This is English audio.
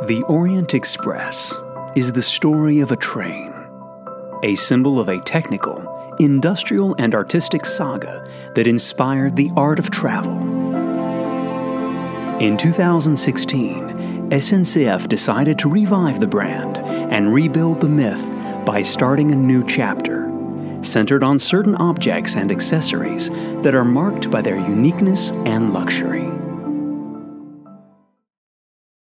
The Orient Express is the story of a train, a symbol of a technical, industrial, and artistic saga that inspired the art of travel. In 2016, SNCF decided to revive the brand and rebuild the myth by starting a new chapter, centered on certain objects and accessories that are marked by their uniqueness and luxury.